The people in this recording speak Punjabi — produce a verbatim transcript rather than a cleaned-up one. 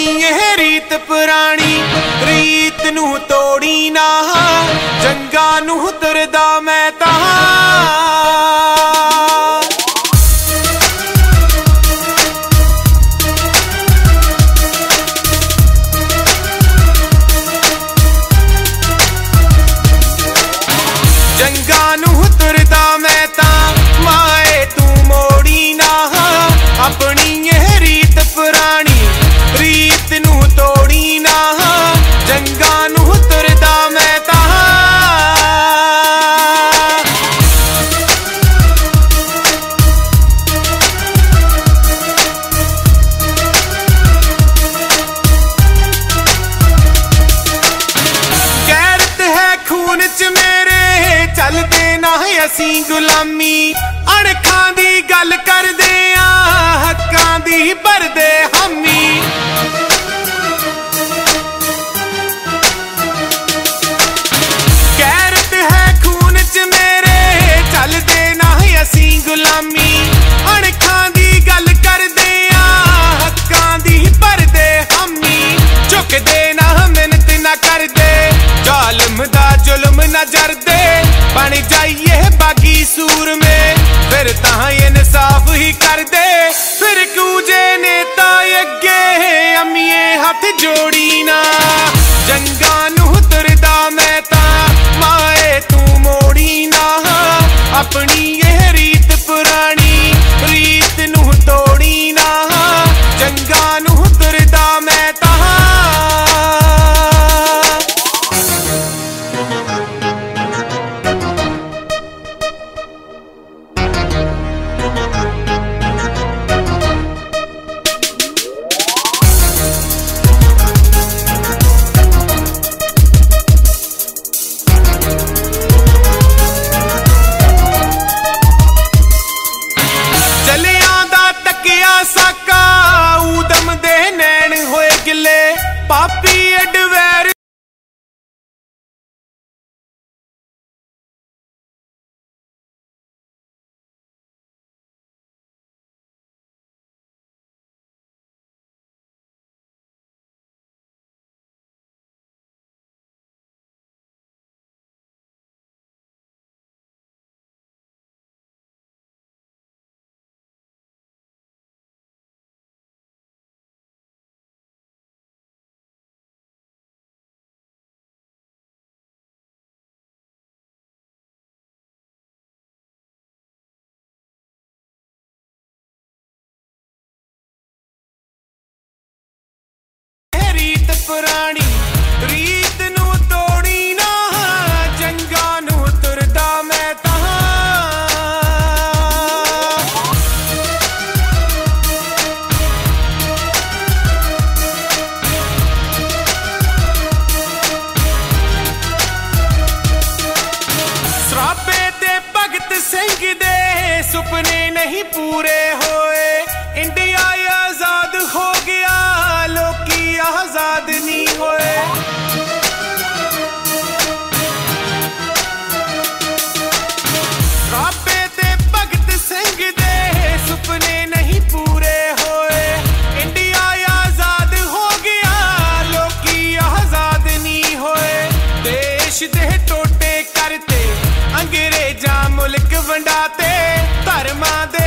ਇਹ ਰੀਤ ਪੁਰਾਣੀ, ਰੀਤ ਨੂੰ ਤੋੜੀ ਨਾ, ਜੰਗਾਂ ਨੂੰ ਤੁਰਦਾ ਮੈਂ ਤਾਂ। ਜੰਗਾਂ ਨੂੰ ਤੁਰਦਾ ਮੈਂ ਤਾਂ, ਮਾਏ ਤੂੰ ਮੋੜੀ ਨਾ, ਆਪਣੀ ਇਹ ਰੀਤ ਪੁਰਾਣੀ, ਰੀਤ ਨੂੰ ਤੋੜੀ ਨਾ, ਜੰਗਾਂ ਨੂੰ ਤੁਰਦਾ ਮੈਂ ਤਾਂ। ਗੈਰਤ ਹੈ ਖੂਨ ਚ ਮੇਰੇ, ਚੱਲਦੇ ਨਾ ਅਸੀਂ ਗੁਲਾਮੀ, ਅਣਖਾਂ ਦੀ ਗੱਲ ਕਰਦੇ ਆਂ, ਹੱਕਾਂ ਦੀ ਭਰਦੇ ਹਾਮੀ। ਗੈਰਤ ਹੈ ਖੂਨ ਚ ਮੇਰੇ, ਚੱਲਦੇ ਨਾ ਅਸੀਂ ਗੁਲਾਮੀ, ਅਣਖਾਂ ਦੀ ਗੱਲ ਕਰਦੇ ਆਂ, ਹੱਕਾਂ ਦੀ ਭਰਦੇ ਹਾਮੀ। ਝੁਕਦੇ ਨਾ ਮਿਹਨਤ ਨਾ ਕਰਦੇ, ਜ਼ਾਲਮ ਦਾ ਜ਼ੁਲਮ ਨਾ ਜਰਦੇ, ਬਣ ਜਾਈਏ ਬਾਗੀ ਸੂਰਮੇ, ਫਿਰ ਤਾਂ ਇਨਸਾਫ ਹੀ ਕਰਦੇ। ਫਿਰ ਕੂਜੇ ਨੇਤਾ ਅੱਗੇ ਅਮੀਏ ਹੱਥ ਜੋੜੀ ਨਾ, ਜੰਗਾਂ ਨੂੰ ਤੁਰਦਾ ਮੈਂ ਤਾਂ, ਮਾਏ ਤੂੰ ਮੋੜੀ ਨਾ, ਆਪਣੀ ਇਹ ਰੀਤ ਪੁਰਾਣੀ, ਰੀਤ ਨੂੰ ਤੋੜੀ ਨਾ, ਜੰਗਾਂ ਨੂੰ ਤੁਰਦਾ ਮੈਂ ਤਾਂ। ਜਲਿਆਂ ਦਾ ਤੱਕਿਆ ਸਾਕਾ, ਊਦਮ ਦੇ ਨੈਣ ਹੋਏ ਗਿੱਲੇ, ਪਾਪੀ ਅਡਵੈਰ ਪੁਰਾਣੀ, ਰੀਤ ਨੂੰ ਤੋੜੀ ਨਾ, ਜੰਗਾਂ ਨੂੰ ਤੁਰਦਾ ਮੈਂ ਤਾਂ। ਸਰਾਬੇ ਤੇ ਭਗਤ ਸਿੰਘ ਦੇ ਸੁਪਨੇ ਨਹੀਂ ਪੂਰੇ ਹੋਏ, ਇੰਡੀਆ ਆਜ਼ਾਦ ਹੋ ਗਿਆ, ਲੋਕੀ ਆਜ਼ਾਦ ਨਹੀਂ ਹੋਏ। ਸਰਾਬੇ ਤੇ ਭਗਤ ਸਿੰਘ ਦੇ ਸੁਪਨੇ ਨਹੀਂ ਪੂਰੇ ਹੋਏ, ਇੰਡੀਆ ਆਜ਼ਾਦ ਹੋ ਗਿਆ, ਲੋਕੀ ਆਜ਼ਾਦ ਨਹੀਂ ਹੋਏ। ਦੇਸ਼ ਦੇ ਟੋਟੇ ਕਰਤੇ, ਅੰਗਰੇਜ਼ਾਂ ਮੁਲਕ ਵੰਡਾਤੇ, ਧਰਮਾਂ ਦੇ